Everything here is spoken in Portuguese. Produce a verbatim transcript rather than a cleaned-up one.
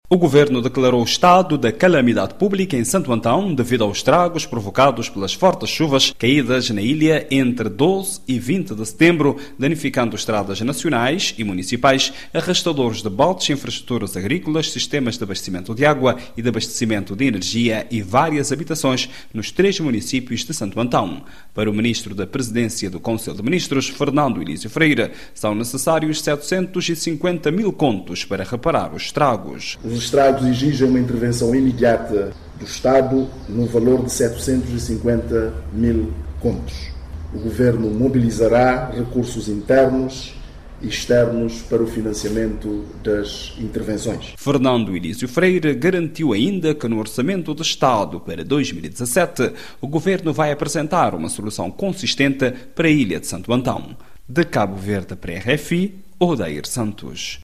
O Governo declarou o estado da calamidade pública em Santo Antão devido aos estragos provocados pelas fortes chuvas caídas na ilha entre doze e vinte de setembro, danificando estradas nacionais e municipais, arrastadores de baldes, infraestruturas agrícolas, sistemas de abastecimento de água e de abastecimento de energia e várias habitações nos três municípios de Santo Antão. Para o Ministro da Presidência do Conselho de Ministros, Fernando Elísio Freire, são necessários setecentos e cinquenta mil contos para reparar os estragos. Os estragos exigem uma intervenção imediata do Estado no valor de setecentos e cinquenta mil contos. O Governo mobilizará recursos internos e externos para o financiamento das intervenções. Fernando Elísio Freire garantiu ainda que no Orçamento do Estado para dois mil e dezassete o Governo vai apresentar uma solução consistente para a ilha de Santo Antão. De Cabo Verde para a R F I, Odair Santos.